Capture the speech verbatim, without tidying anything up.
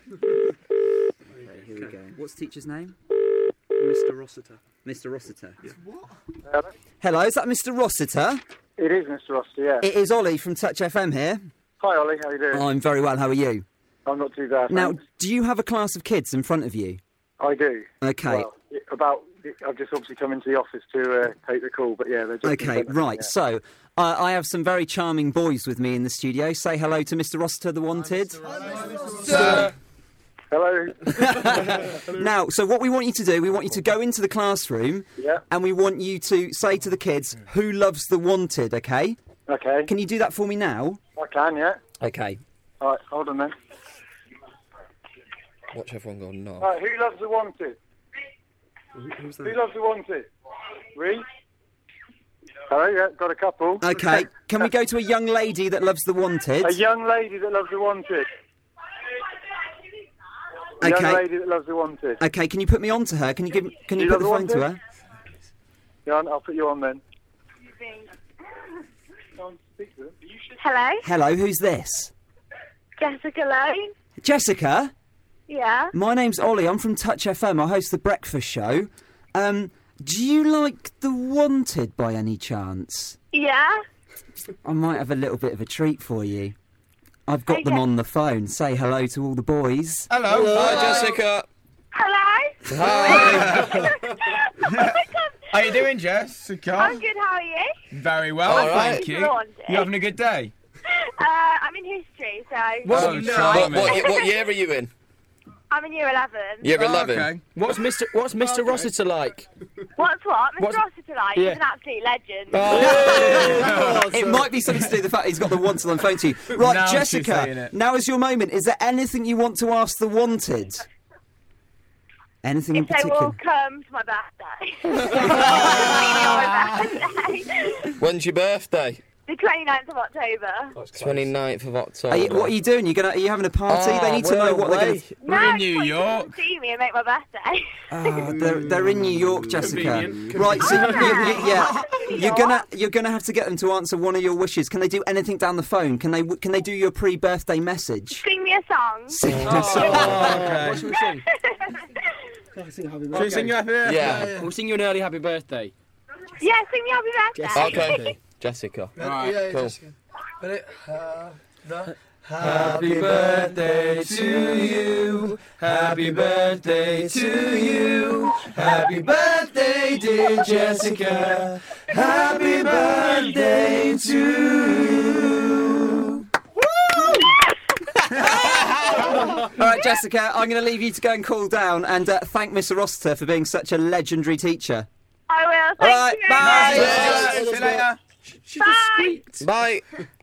Okay, here we go. What's the teacher's name? Mister Rossiter. Mister Rossiter. Yeah. What? Hello? Hello, is that Mister Rossiter? It is Mister Rossiter, yeah. It is Ollie from Touch F M here. Hi, Ollie, how you doing? I'm very well, how are you? I'm not too bad, Now, thanks. do you have a class of kids in front of you? I do. Okay. Well, about, I've just obviously come into the office to uh, take the call, but yeah, they're just... Okay, right, yeah. so uh, I have some very charming boys with me in the studio. Say hello to Mister Rossiter, the wanted. Sir. Hello. Now, so what we want you to do, we want you to go into the classroom, Yeah. and we want you to say to the kids, who loves the wanted, okay? Okay. Can you do that for me now? I can, yeah. Okay. All right, hold on then. Watch everyone go, no. All right, who loves the wanted? Who's Who that? loves the wanted? Ree? Hello, yeah, got a couple. Okay, can we go to a young lady that loves the wanted? A young lady that loves the wanted. A Okay. young lady that loves the wanted. Okay, can you put me on to her? Can you give? Can you You put the love phone the to wanted? her? Yeah, I'll put you on then. Hello, Hello, who's this? Jessica Lone. Jessica? Yeah. My name's Ollie, I'm from Touch F M, I host the breakfast show. Um, do you like the wanted by any chance? Yeah. I might have a little bit of a treat for you. I've got them Okay. on the phone. Say hello to all the boys. Hello. Hi, Jessica. Hello. Hi. How you doing, Jessica? I'm good. How are you? Very well, All right. thank you. Blondie. You having a good day? Uh, I'm in history, so What? Oh, Oh, no. What, what, ye- what year are you in? I'm in year eleven. Year Oh, eleven. okay. What's Mister What's Mister Rossiter like? What's what? Mister What's- Rossiter like? Yeah. He's an absolute legend. Oh. It might be something to do with the fact he's got the wanted on the phone to you. Right, Now she's saying Jessica, it. now is your moment. Is there anything you want to ask the wanted? Anything in If they particular? will come to my birthday. my birthday. When's your birthday? The twenty-ninth of October. twenty-ninth of October. Are you, what are you doing? You gonna? Are you having a party? Oh, they need to know well, what they're going wait. to... No, We're in I New just want you York. to see me and make my birthday. Oh, they're, they're in New York, Jessica. Convenient. Right, so you, you, Alright. yeah, New you're York. gonna you're gonna have to get them to answer one of your wishes. Can they do anything down the phone? Can they can they do your pre-birthday message? Sing me a song. Sing Oh, us a- okay. What should we sing? Should we sing you happy birthday? Yeah. We'll sing you an early happy birthday. Yeah, sing me happy birthday. Okay. Jessica. Right. Yeah, Cool. Jessica. Ready? Uh, no. Happy birthday to you. Happy birthday to you. Happy birthday, dear Jessica. Happy birthday to you. All right, Jessica, I'm going to leave you to go and cool down and uh, thank Mister Rossiter for being such a legendary teacher. I will. All Thank right, you. bye. See you later. Bye. Bye.